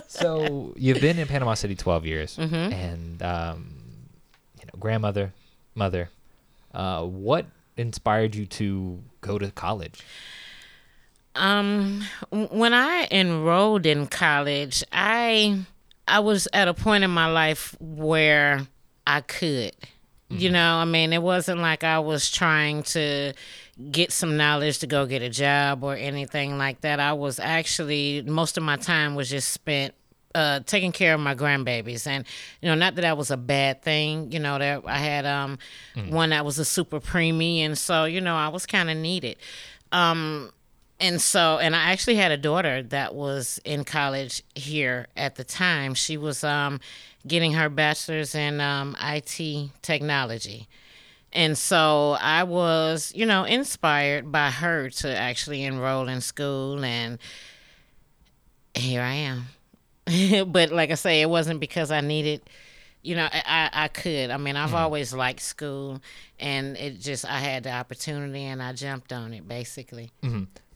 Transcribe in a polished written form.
So you've been in Panama City 12 years, and grandmother, mother. What inspired you to go to college? When I enrolled in college, I was at a point in my life where I could. I mean, it wasn't like I was trying to get some knowledge to go get a job or anything like that. I was actually, most of my time was just spent taking care of my grandbabies. And, not that that was a bad thing. That I had one that was a super preemie. And so, I was kind of needed. And I actually had a daughter that was in college here at the time. She was getting her bachelor's in IT technology. And so I was, inspired by her to actually enroll in school, and here I am. But like I say, it wasn't because I needed, I could. I mean, I've always liked school, and I had the opportunity and I jumped on it basically.